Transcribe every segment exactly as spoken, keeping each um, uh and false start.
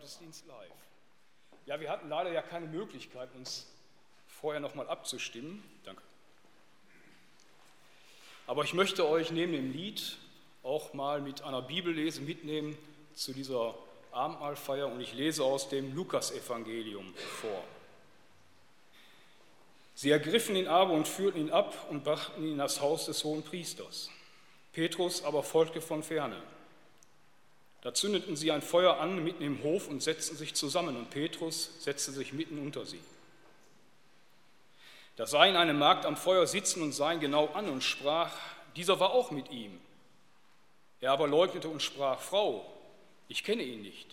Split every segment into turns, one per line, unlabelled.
Gottesdienst live. Ja, wir hatten leider ja keine Möglichkeit, uns vorher nochmal abzustimmen. Danke. Aber ich möchte euch neben dem Lied auch mal mit einer Bibellese mitnehmen zu dieser Abendmahlfeier und ich lese aus dem Lukasevangelium vor. Sie ergriffen ihn aber und führten ihn ab und brachten ihn in das Haus des Hohenpriesters. Petrus aber folgte von ferne. Da zündeten sie ein Feuer an mitten im Hof und setzten sich zusammen, und Petrus setzte sich mitten unter sie. Da sah ihn eine Magd am Feuer sitzen und sah ihn genau an und sprach, dieser war auch mit ihm. Er aber leugnete und sprach, Frau, ich kenne ihn nicht.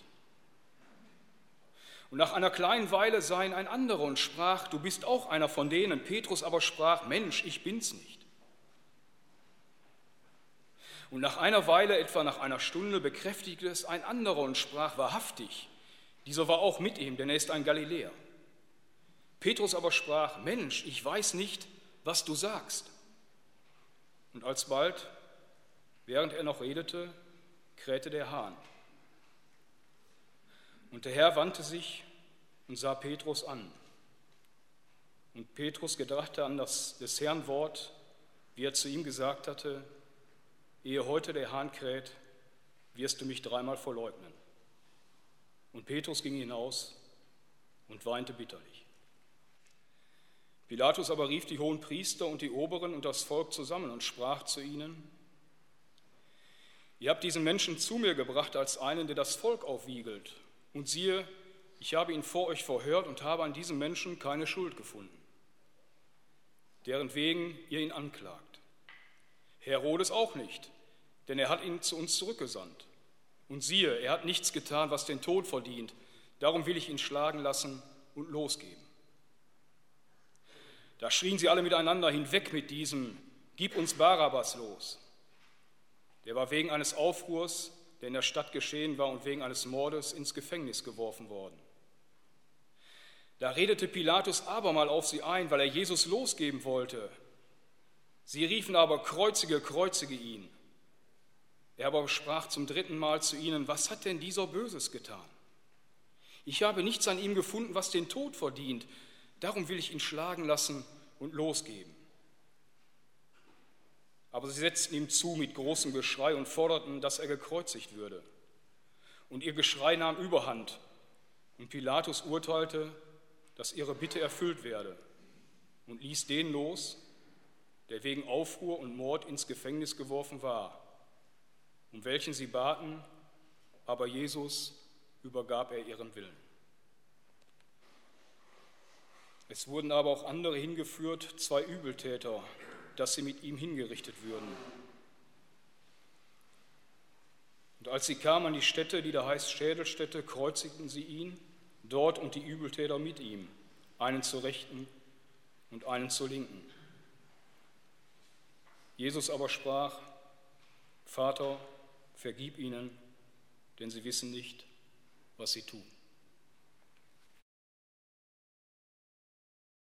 Und nach einer kleinen Weile sah ihn ein anderer und sprach, du bist auch einer von denen. Petrus aber sprach, Mensch, ich bin's nicht. Und nach einer Weile, etwa nach einer Stunde, bekräftigte es ein anderer und sprach, wahrhaftig, dieser war auch mit ihm, denn er ist ein Galiläer. Petrus aber sprach, Mensch, ich weiß nicht, was du sagst. Und alsbald, während er noch redete, krähte der Hahn. Und der Herr wandte sich und sah Petrus an. Und Petrus gedachte an das des Herrn Wort, wie er zu ihm gesagt hatte, ehe heute der Hahn kräht, wirst du mich dreimal verleugnen. Und Petrus ging hinaus und weinte bitterlich. Pilatus aber rief die hohen Priester und die Oberen und das Volk zusammen und sprach zu ihnen, ihr habt diesen Menschen zu mir gebracht als einen, der das Volk aufwiegelt. Und siehe, ich habe ihn vor euch verhört und habe an diesem Menschen keine Schuld gefunden, deren wegen ihr ihn anklagt. Herodes auch nicht, denn er hat ihn zu uns zurückgesandt. Und siehe, er hat nichts getan, was den Tod verdient. Darum will ich ihn schlagen lassen und losgeben. Da schrien sie alle miteinander, hinweg mit diesem, gib uns Barabbas los. Der war wegen eines Aufruhrs, der in der Stadt geschehen war, und wegen eines Mordes ins Gefängnis geworfen worden. Da redete Pilatus abermal auf sie ein, weil er Jesus losgeben wollte. Sie riefen aber, kreuzige, kreuzige ihn. Er aber sprach zum dritten Mal zu ihnen, was hat denn dieser Böses getan? Ich habe nichts an ihm gefunden, was den Tod verdient. Darum will ich ihn schlagen lassen und losgeben. Aber sie setzten ihm zu mit großem Geschrei und forderten, dass er gekreuzigt würde. Und ihr Geschrei nahm Überhand. Und Pilatus urteilte, dass ihre Bitte erfüllt werde und ließ den los, der wegen Aufruhr und Mord ins Gefängnis geworfen war, um welchen sie baten, aber Jesus übergab er ihren Willen. Es wurden aber auch andere hingeführt, zwei Übeltäter, dass sie mit ihm hingerichtet würden. Und als sie kamen an die Stätte, die da heißt Schädelstätte, kreuzigten sie ihn, dort und die Übeltäter mit ihm, einen zur Rechten und einen zur Linken. Jesus aber sprach, Vater, vergib ihnen, denn sie wissen nicht, was sie tun.